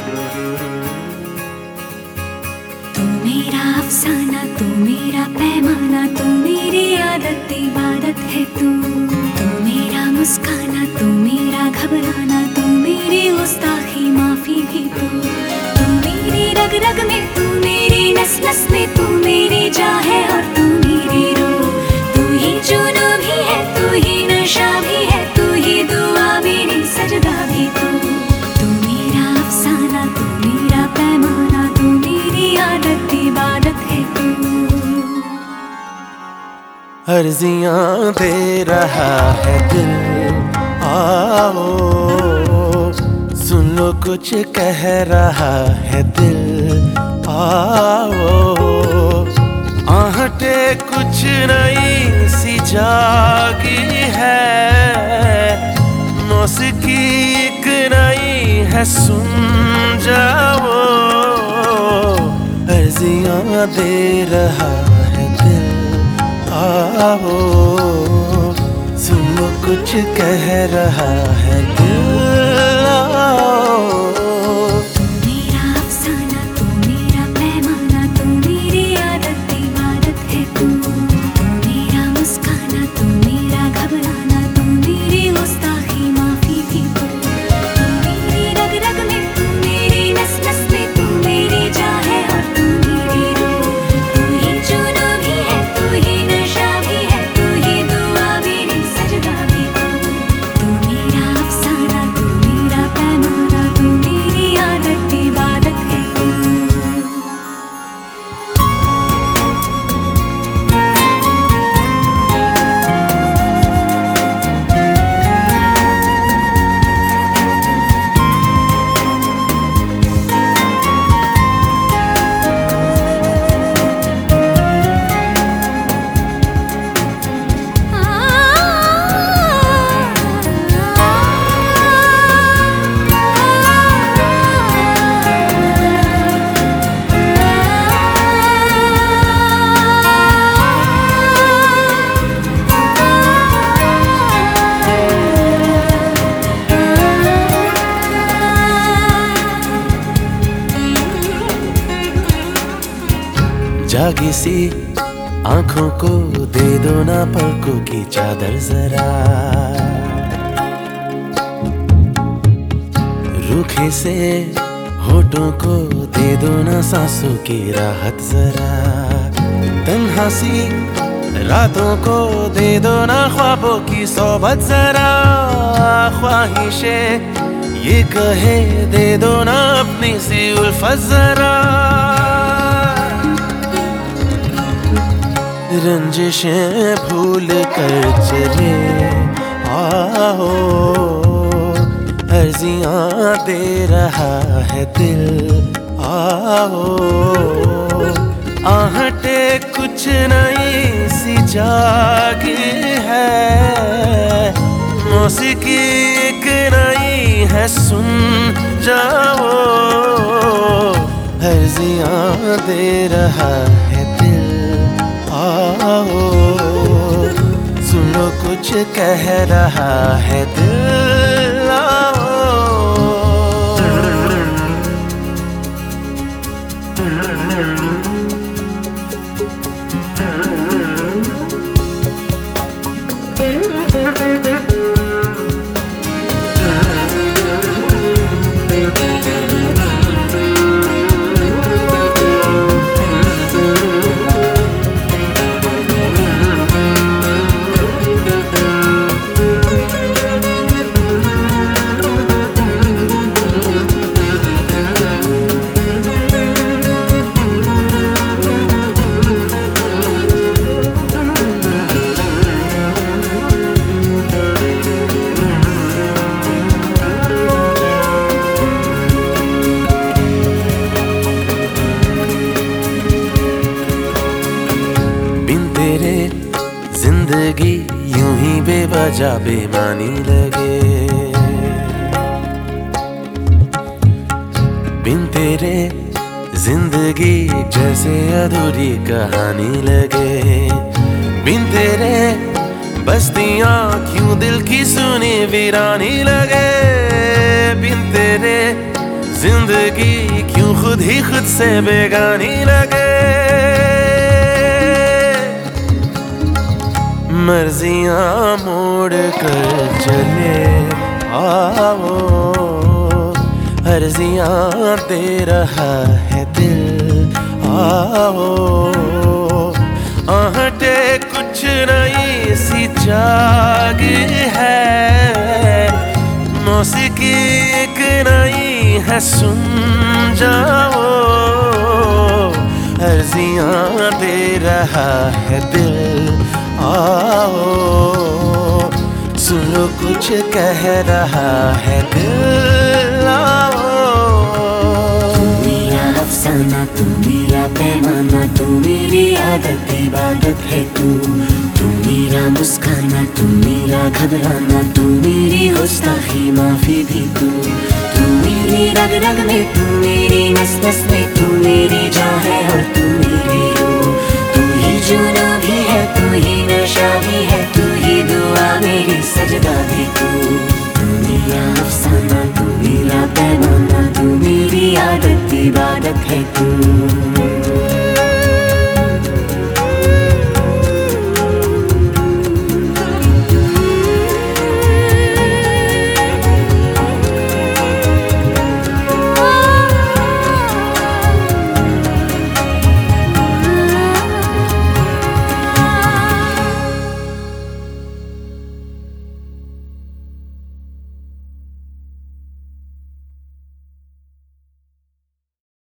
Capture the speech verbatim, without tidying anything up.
तू मेरा अफसाना, तू मेरा पैमाना, तू मेरी आदत इबादत है तू। तू मेरा मुस्काना, तू मेरा घबराना, तू मेरी गुस्ताखी माफी भी तू। तू मेरी रग रग में, तू मेरी नस नस में, तू मेरी जान है और तू मेरी रूह। तू ही जुनून भी है, तू ही नशा भी है, तू ही दुआ मेरी सजदा भी तू। तू मेरा अफसाना, तू मेरा पैमाना, तू मेरी आदत इबादत है तू। अर्जियां दे रहा है दिल, आओ सुन लो कुछ कह रहा है दिल, आओ आहटे कुछ नई सी जागी है, मौसीकी एक नई है सुन जाओ। अर्जियां दे रहा है दिल, आओ सुनो कुछ कह रहा है दिल, आओ। तू मेरा अफसाना, तू मेरा पैमाना, तू मेरी आदत इबादत है तू। तू मेरा मुस्काना, तू मेरा घबराना, तू मेरी गुस्ताखी माफी भी तू। तू मेरी रग रग में, तू मेरी नस नस में, तू मेरी जान है और तू मेरी रूह। तू ही जुनून भी है, तू ही नशा भी है, तू ही दुआ मेरी सजदा भी तू। तू मेरा अफसाना, तू मेरा पैमाना, तू मेरी आदत इबादत है तू। जागी सी आंखों को दे दो ना पलकों की चादर जरा, रूखे से होठों को दे दो ना सांसों की राहत जरा। तन्हा सी रातों को दे दो ना ख्वाबों की सोबत जरा, ख्वाहिशें ये कहे दे दो ना अपनी सी उल्फत जरा। रंजिशें भूल कर चले आओ, अर्जियां दे रहा है दिल, आओ आहटे कुछ नई सी जागी है, मौसीकी एक नई है सुन जाओ। अर्जियां दे रहा है दिल, आओ सुनो कुछ कह रहा है दिल, आओ। जिंदगी यूं ही बेवजह बेमानी लगे, बिन तेरे जिंदगी जैसे अधूरी कहानी लगे। बिन तेरे बस्तियां क्यों दिल की सुनी वीरानी लगे, बिन तेरे जिंदगी क्यों खुद ही खुद से बेगानी लगे। मर्जियां मोड़ कर चले आओ, अर्जियां दे रहा है दिल आओ। आहटे कुछ नई सी जाग है, मौसीकी एक नई है सुन जाओ। अर्जियां दे रहा है दिल आओ, सुनो कुछ कह रहा है दिल आओ। तू मेरा अफसाना, तू मेरा पैमाना, तू मेरी आदत इबादत है तू। तू मेरा मुस्काना, तू मेरा घबराना, तू मेरी गुस्ताखी माफी भी तू। तू मेरी रग रग में, तू मेरी नस नस में, तू मेरी जान है और तू मेरी रूह। तू ही जुनून भी है, तू ही नशा भी है, तू ही दुआ मेरी सजदा भी